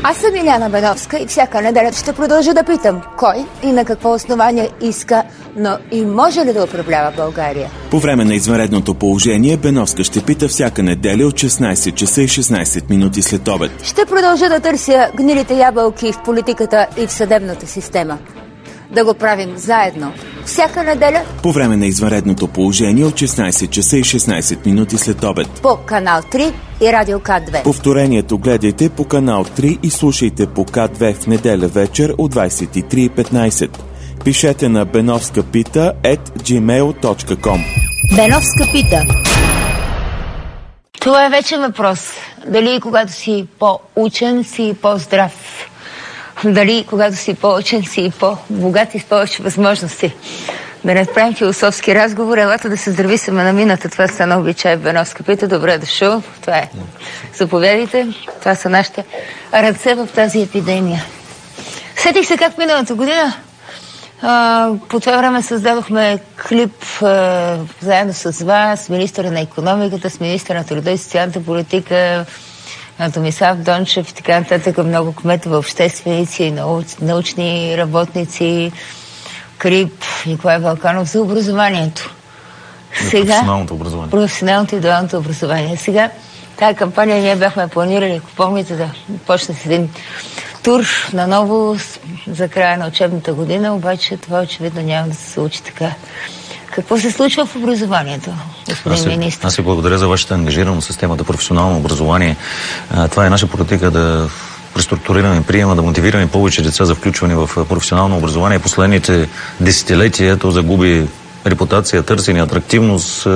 Аз съм Иляна Беновска и всяка неделя ще продължа да питам кой и на какво основание иска, но и може ли да управлява България. По време на извънредното положение Беновска ще пита всяка неделя от 16 часа и 16 минути след обед. Ще продължа да търся гнилите ябълки в политиката и в съдебната система. Да го правим заедно. Всяка неделя. По време на извънредното положение от 16 часа и 16 минути след обед. По канал 3 и радио К2. Повторението гледайте по канал 3 и слушайте по К2 в неделя вечер от 23:15. Пишете на benovskapita@gmail.com. Беновска пита. Това е вече въпрос. Дали когато си по-учен, си по-здрав. Дали когато си по-учен, си по-богат и с повече възможности. Да не правим философски разговор, елата да се здрави сама на мината. Това стана обичай в Беновска пита. Добре дошъл. Това е. Заповядайте. Това са нашите ръце в тази епидемия. Сетих се как миналата година. По това време създадохме клип заедно с вас, с министъра на икономиката, с министъра на труда и социалната политика, Томислав Дончев и така нататък, много кметове, общественици, научни работници, Крип, Николай Балканов за образованието. Сега, професионалното образование. Професионалното и дуалното образование. Сега тази кампания ние бяхме планирали, ако помните, да почне с един тур наново за края на учебната година, обаче това очевидно няма да се случи така. Какво се случва в образованието, господин министър? Аз ви благодаря за вашата ангажираност с темата професионално образование. Това е наша политика да преструктурираме приема, да мотивираме повече деца за включване в професионално образование. Последните десетилетия то загуби репутация, търсене, атрактивност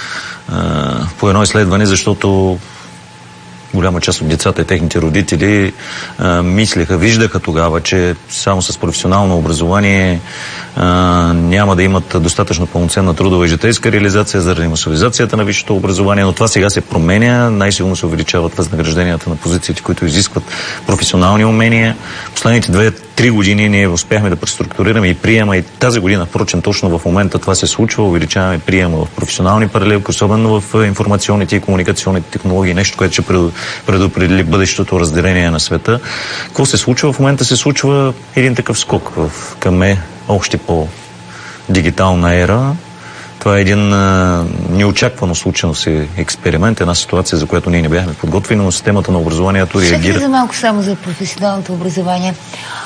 по едно изследване, защото голяма част от децата и техните родители мислеха, виждаха тогава, че само с професионално образование няма да имат достатъчно пълноценна трудова и житейска реализация заради масовизацията на висшето образование, но това сега се променя, най-силно се увеличават възнагражденията на позициите, които изискват професионални умения. Последните 2-3 години ние успяхме да преструктурираме и приема, и тази година, впрочем, точно в момента това се случва, увеличаваме приема в професионални паралелки, особено в информационните и комуникационните технологии, нещо, което ще предопредели бъдещото разделение на света. Какво се случва? В момента се случва един такъв скок към още по-дигитална ера. Това е един неочаквано случен се експеримент, една ситуация, за която ние не бяхме подготвени, но системата на образованието реагира. За малко само за професионалното образование.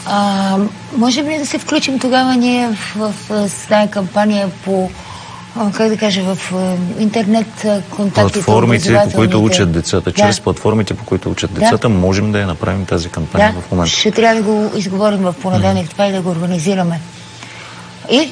Може ли да се включим тогава ние в тази кампания по, как да кажа, в интернет контактите? Платформите, по които учат децата. Чрез платформите, по които учат децата, можем да я направим тази кампания в момента. Ще трябва да го изговорим в понеделник, това и да го организираме. И?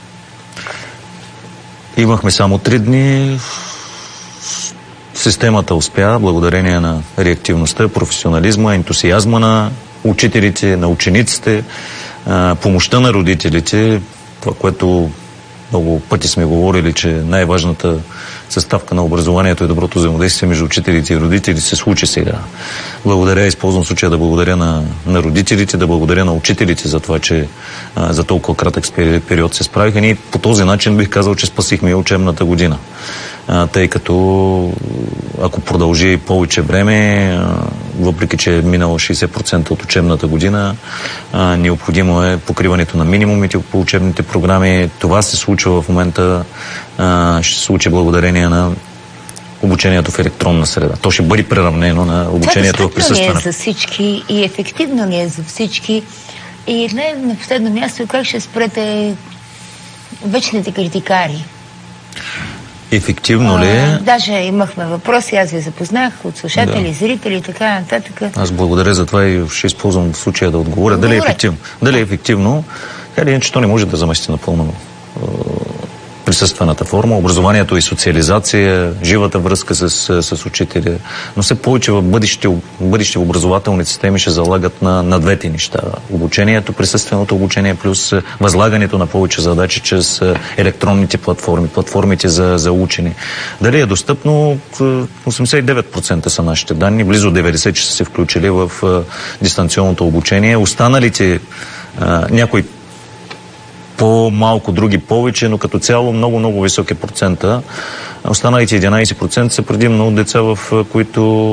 Имахме само 3 дни. Системата успя, благодарение на реактивността, професионализма, ентусиазма на учителите, на учениците, помощта на родителите, това, което много пъти сме говорили, че най-важната съставка на образованието е доброто взаимодействие между учителите и родители, се случи сега. Благодаря, използвам случая да благодаря на родителите, да благодаря на учителите за това, че за толкова кратък период се справиха. Ние по този начин бих казал, че спасихме и учебната година. Тъй като ако продължи повече време, въпреки че е минало 60% от учебната година, необходимо е покриването на минимумите по учебните програми. Това се случва в момента, ще се случи благодарение на обучението в електронна среда. То ще бъде преравнено на обучението в присъствена. Това е за всички и ефективно ли е за всички? И не на последно място, как ще спрете вечните критикари? Ефективно ли е? Даже имахме въпроси, аз ви запознах от слушатели, зрители и така нататък. Аз благодаря за това и ще използвам в случая да отговоря. Дали е ефективно? Дали е ефективно? Иначе то не може да замести напълно присъствената форма. Образованието и социализация, живата връзка с учителя. Но все повече в бъдещи образователни системи ще залагат на двете неща. Обучението, присъственото обучение, плюс възлагането на повече задачи чрез електронните платформи, платформите за учене. Дали е достъпно? 89% са нашите данни. Близо 90% че са се включили в дистанционното обучение. Останалите някои по-малко, други повече, но като цяло много високи процента. Останалите 11% са предимно деца, в които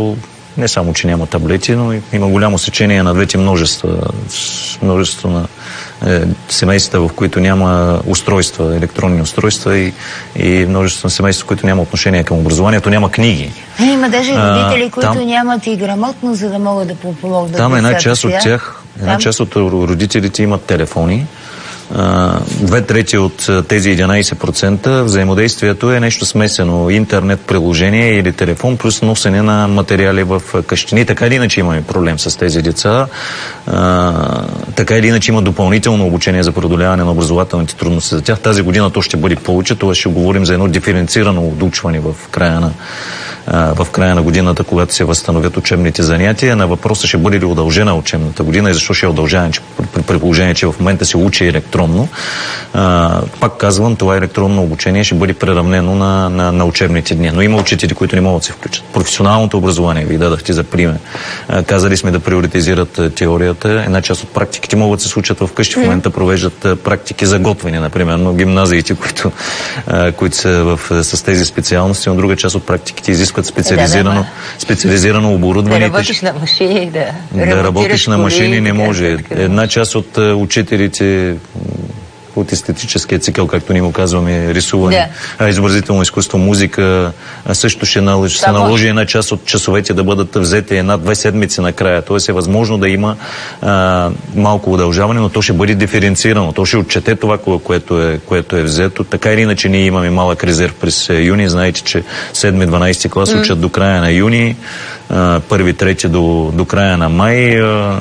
не само, че няма таблети, но има голямо сечение на двете множество на семейства, в които няма устройства, електронни устройства и множество на семейства, в които няма отношение към образованието, няма книги. Има даже родители, които нямат и грамотност, за да могат да помогнат. Там една част от тях, част от родителите имат телефони. 2/3 от тези 11% взаимодействието е нещо смесено. Интернет приложение или телефон, плюс носене на материали в къщини. Така или иначе имаме проблем с тези деца. Така или иначе има допълнително обучение за преодоляване на образователните трудности за тях. Тази година то ще бъде повече. Това ще говорим за едно диференцирано отучване в края на годината, когато се възстановят учебните занятия. На въпроса ще бъде ли удължена учебната година и защо ще е удължена, при положение, че в момента се учи електронно. Пак казвам, това електронно обучение ще бъде преравнено на учебните дни. Но има учители, които не могат да се включат. Професионалното образование, ви дадахте за пример. Казали сме да приоритизират теорията. Една част от практиките могат да се случат в къщи. В момента провеждат практики за готвене, например, но гимназиите, които са с тези специалности, но друга част от практиките изискват специализирано оборудване. Да работиш на машини, да работиш на машини не може. Една част от учителите от естетическия цикъл, както ние му казваме, рисуване, изобразително изкуство, музика, също ще се наложи една част от часовете да бъдат взети 1-2 седмици накрая. Тоест е възможно да има малко удължаване, но то ще бъде диференцирано. То ще отчете това, което е взето. Така или иначе ние имаме малък резерв през юни. Знаете, че 7-12 клас учат до края на юни, 1-3 до края на май.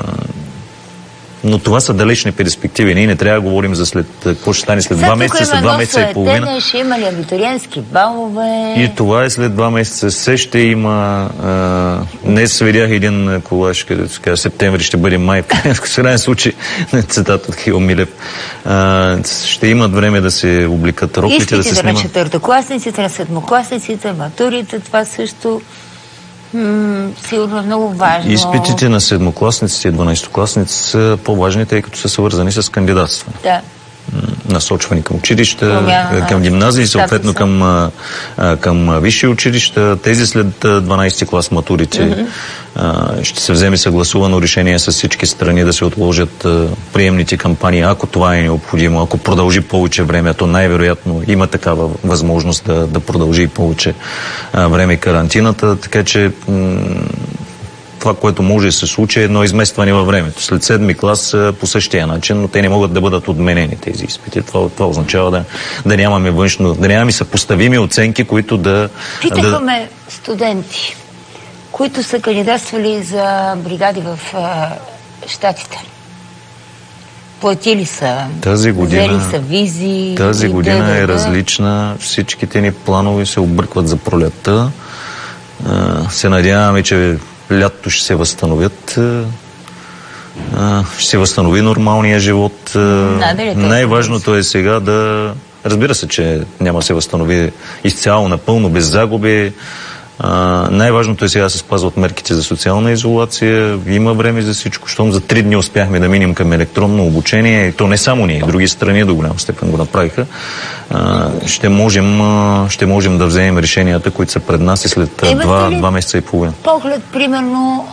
Но това са далечни перспективи. Ние не трябва да говорим за какво ще стане след 2 месеца, след 2 месеца и половина. Ще има ли абитуриентски балове? И това е след 2 месеца. Все ще има... Днес видях един колаж, където се казва, септември ще бъде май. В крайен случай, цитат от Хил Милев. Ще имат време да се обликат роклите, да се снимат. Изпитите на четвъртокласниците, на седмокласниците, матурите, това също... сигурно е много важно. Изпитите на седмокласниците и 12-класници са по-важни, тъй като са свързани с кандидатстване. Да. Насочвани към училища, към гимназии, съответно към висши училища. Тези след 12 клас матурите ще се вземе съгласувано решение с всички страни да се отложат приемните кампании, ако това е необходимо. Ако продължи повече време, то най-вероятно има такава възможност да продължи повече време карантината. Така че това, което може да се случи, е едно изместване във времето. След 7-ми клас по същия начин, но те не могат да бъдат отменени тези изпити. Това означава да нямаме да нямаме съпоставими оценки, които да... Питахме студенти, които са кандидатствали за бригади в Щатите. Платили са, взели са визи. Тази година е различна. Всичките ни планове се объркват за пролетта. Се надяваме, че лятото ще се възстановят. Ще се възстанови нормалния живот. Най-важното е сега да... Разбира се, че няма да се възстанови изцяло, напълно, без загуби. Най-важното е сега да се спазват мерките за социална изолация. Има време за всичко. Щом за 3 дни успяхме да минем към електронно обучение, и то не само ние, други страни до голяма степен го направиха, ще можем да вземем решенията, които са пред нас и след 2 месеца и половина. Поглед, примерно,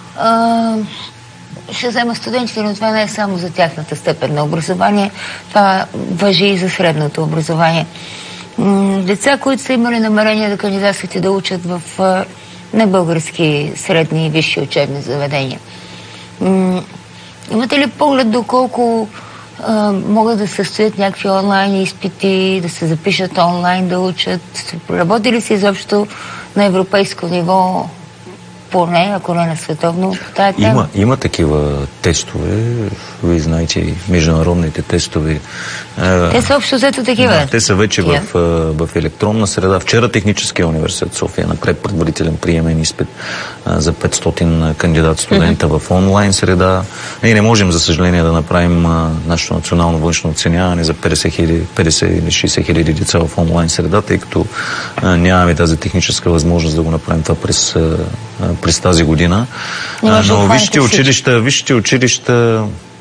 ще взема студентите, но това не е само за тяхната степен на образование. Това важи и за средното образование. Деца, които са имали намерение да кандидатстват и да учат в небългарски средни и висши учебни заведения. Имате ли поглед доколко могат да състоят някакви онлайн изпити, да се запишат онлайн, да учат? Работи ли се изобщо на европейско ниво, поне, ако не на световно, тая тема? Има такива тестове. Вие знаете и международните тестове. Те са общо взето такива. Те са вече в електронна среда. Вчера Техническия университет София направи предварителен приемен изпит за 500 кандидат-студента в онлайн среда. Ние не можем, за съжаление, да направим нашето национално външно оценяване за 50 или 60 хиляди деца в онлайн среда, тъй като нямаме тази техническа възможност да го направим това през тази година. Но висшите училища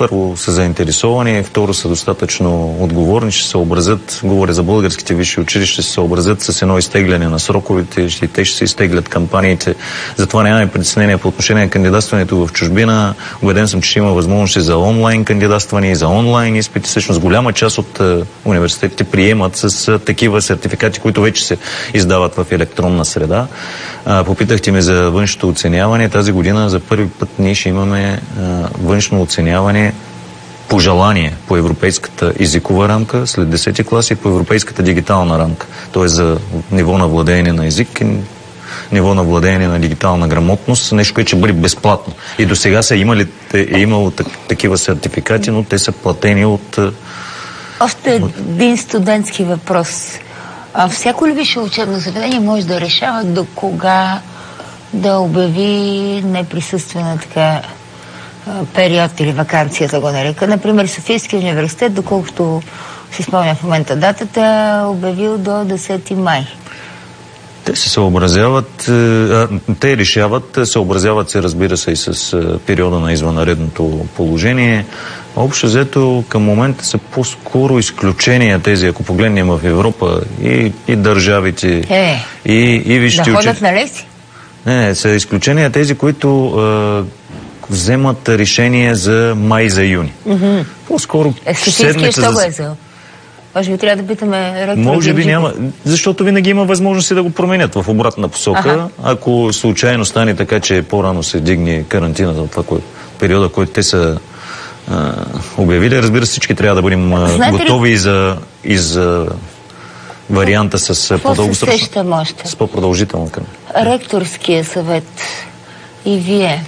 първо са заинтересовани, второ са достатъчно отговорни, ще се съобразят, говоря за българските висши училища, ще се съобразят с едно изтегляне на сроковете, те ще се изтеглят кампаниите. Затова нямаме притеснение по отношение на кандидатстването в чужбина. Убеден съм, че ще има възможности за онлайн кандидатстване и за онлайн изпити. Всъщност голяма част от университетите приемат с такива сертификати, които вече се издават в електронна среда. Попитахте ме за външното оценяване. Тази година за първи път ние ще имаме външно оценяване по желание по европейската езикова рамка след 10-ти клас и по европейската дигитална рамка. Т.е. за ниво на владеене на език и ниво на владеене на дигитална грамотност, нещо, което ще бъде безплатно. И до сега е имало такива сертификати, но те са платени от... Още един студентски въпрос. Всяко ли висше учебно заведение може да решава до кога да обяви неприсъствена така период или ваканция, да го нарека. Например, Софийския университет, доколкото си спомня в момента датата, обявил до 10 май. Те се съобразяват, те решават, съобразяват се, разбира се, и с периода на извънредното положение. Общо взето към момента са по-скоро изключения тези, ако погледнем в Европа и държавите, и вижте... Да ходят на лекции? Не, са изключения тези, които вземат решение за май, за юни. По-скоро Софийския що го е взел? Може би трябва да питаме ректора. Може би няма, защото винаги има възможности да го променят в обратна посока. Ако случайно стане така, че по-рано се дигне карантината, това периода, който те са обявили, разбира се, всички трябва да бъдем готови и за варианта с по-дългосрочна, с по-продължителна карантина. Ректорския съвет и вие,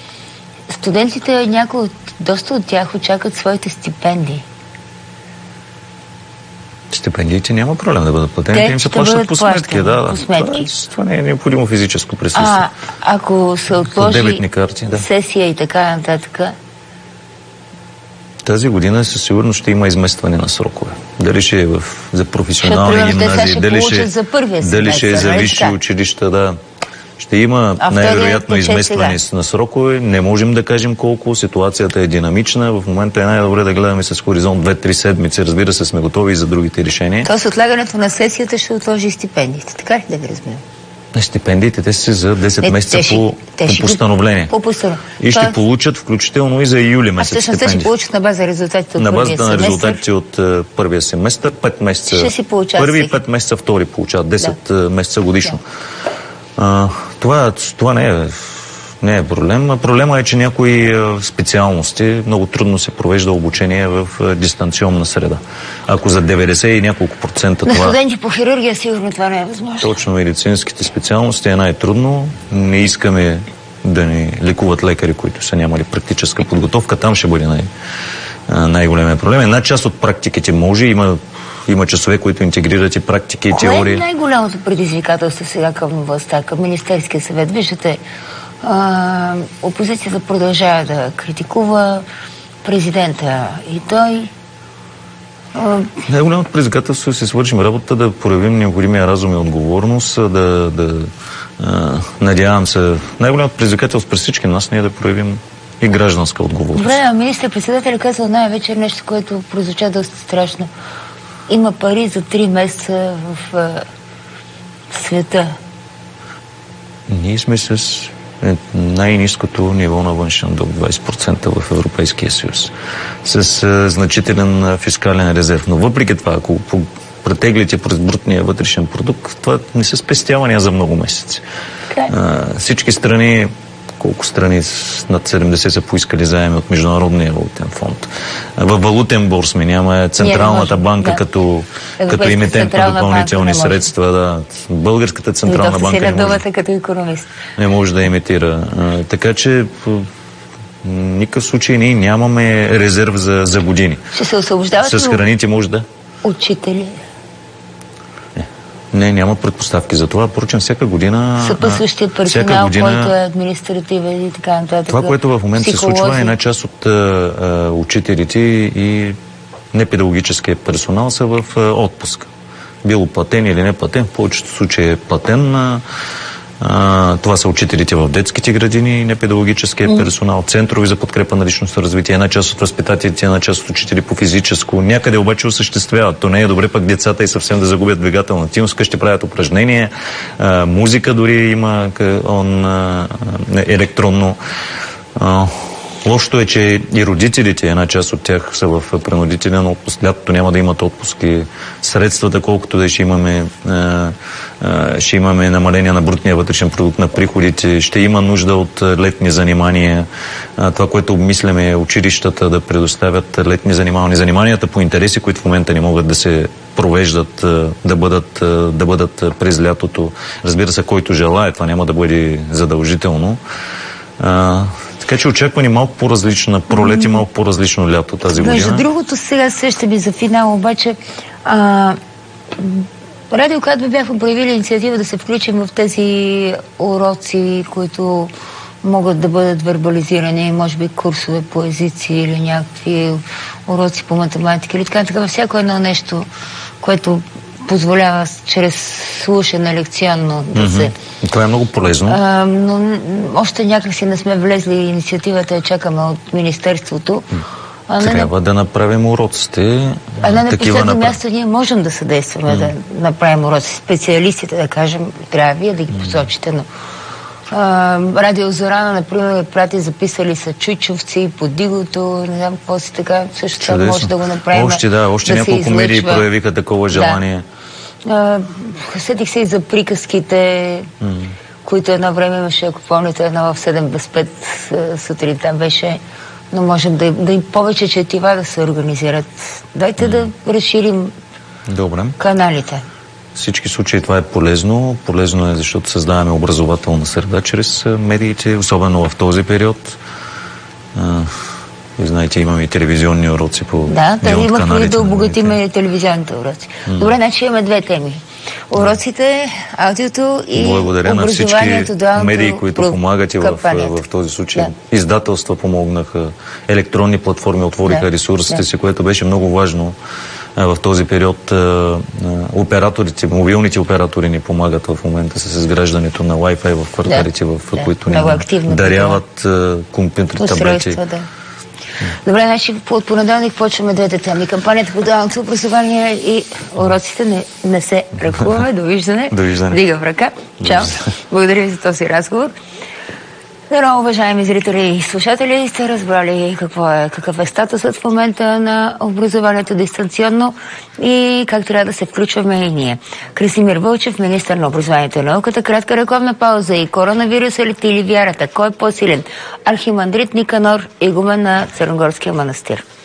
студентите, доста от тях очакват своите стипендии. Стипендиите няма проблем да бъдат платени. Те им се плащат по сметки. Това не е необходимо физическо присъствие. Ако се отложи сесия и така нататък? Тази година със сигурност ще има изместване на срокове. Дали ще е за професионални гимназии, дали ще е за висши училища, да. Ще има най-вероятно изместване на срокове. Не можем да кажем колко. Ситуацията е динамична. В момента е най-добре да гледаме с хоризонт 2-3 седмици. Разбира се, сме готови и за другите решения. Тоест отлагането на сесията ще отложи стипендиите. Така ли да ги разбирам? Стипендиите те са за 10 месеца по постановление. И ще получат включително и за юли месец стипендии. Те ще получат на база резултатите от първия семестър. На базата на резултатите от първия семестър. 5 месеца първи и 5 месеца втори получават. 10 месеца годишно. Това не е проблем. Проблема е, че някои специалности много трудно се провежда обучение в дистанционна среда. Ако за 90 и няколко процента това... На студенти по хирургия сигурно това не е възможно. Точно медицинските специалности е най-трудно. Не искаме да ни лекуват лекари, които са нямали практическа подготовка. Там ще бъде най-големия проблем. Една част от практиките може, има часове, които интегрират и практики и теории. Кое е най-голямото предизвикателство сега към властта, към Министерския съвет? Виждате, опозицията продължава да критикува президента и той... Най-голямото предизвикателство е да си свършим работа, да проявим необходимия разум и отговорност, надявам се. Най-голямото предизвикателство през всички нас ние да проявим и гражданска отговорност. Добре, министър-председател казал най-вече нещо, което прозвуча доста страшно. Има пари за 3 месеца в света. Ние сме с най-ниското ниво на външен дълг, 20% в Европейския съюз. С значителен фискален резерв. Но въпреки това, ако претеглите през брутния вътрешен продукт, това не са спестявания за много месеци. Всички страни, колко страни над 70 са поискали заеми от Международния валутен фонд. Във валутен борс няма Централната банка като емитент на допълнителни средства. Българската Централна банка като икономист. Не може да имитира. Така че в никакъв случай ние нямаме резерв за години. Ще се освобождават с храните може да. Учители? Не, няма предпоставки за това. Впрочем, всяка година... Съпъсващия персонал, който е административен и така нататък. Това, което в момента се случва, е една част от учителите и непедагогическия персонал са в отпуск. Било платен или не платен, в повечето случаи е платен. Това са учителите в детските градини, непедагогическия персонал, центрови за подкрепа на личностно развитие, една част от възпитателите, една част от учители по физическо. Някъде обаче осъществяват. То не е добре пък децата и съвсем да загубят двигателна активност, ще правят упражнения, музика дори има електронно. Лошото е, че и родителите, една част от тях са в принудителен отпуск. Лятото няма да имат отпуски. Средствата, колкото да ще имаме намаление на брутния вътрешен продукт на приходите, ще има нужда от летни занимания. Това, което обмисляме, е училищата да предоставят летни занимания. Заниманията по интереси, които в момента не могат да се провеждат, да бъдат през лятото. Разбира се, който желае, това няма да бъде задължително. Така че очаква ни малко по-различна пролет и малко по-различно лято тази година. Между другото, сега сеща ми за финал, обаче Радио Кадва бяха проявили инициатива да се включим в тези уроци, които могат да бъдат вербализирани, може би курсове по езици или някакви уроци по математика или така, всяко едно нещо, което позволява чрез слушане лекционно да се... Това е много полезно. Но още някакси не сме влезли инициативата, я чакаме от Министерството. Трябва да направим уроците. На последно място ние можем да съдействаме да направим уроци. Специалистите, да кажем, трябва вие да ги посочите, но Радио Зорана, например, прати, записали са чучовци, подигото, не знам какво си така, също това може да го направим. Още няколко медии проявиха такова желание. Сетих се и за приказките, които едно време имаше, ако помните, едно в 7 без 5 сутринта беше, но можем да им повече четива да се организират. Дайте да разширим каналите. В всички случаи това е полезно. Полезно е, защото създаваме образователна среда чрез медиите, особено в този период. Знаете, имаме и телевизионни уроци по каналите. Да, имахме да обогатиме телевизионните уроци. Добре, значи имаме две теми. Уроците, аудиото и благодаря на всички медии, които помагат и в този случай. Издателства помогнаха, електронни платформи отвориха ресурсите си, което беше много важно. В този период операторите, мобилните оператори ни помагат в момента с изграждането на Wi-Fi в кварталите, в които ни даряват компютри, таблети. Добре, значи от понеделник почваме двете теми. Кампанията по дуалното образование и уроците не се ръкуваме. Довиждане. Дига в ръка. Чао. Благодаря ви за този разговор. Здраво, уважаеми зрители и слушатели, сте разбрали какъв е статусът в момента на образованието дистанционно и как трябва да се включваме и ние. Красимир Вълчев, министър на образованието и науката. Кратка рекламна пауза и коронавируса или вярата. Кой е по-силен? Архимандрит Никанор, игумен на Църногорския манастир.